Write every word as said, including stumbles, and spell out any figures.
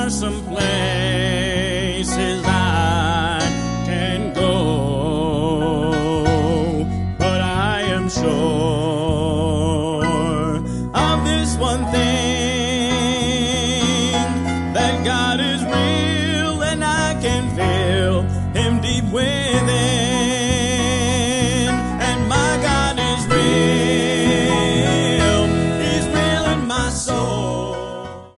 are some places I can go, but I am sure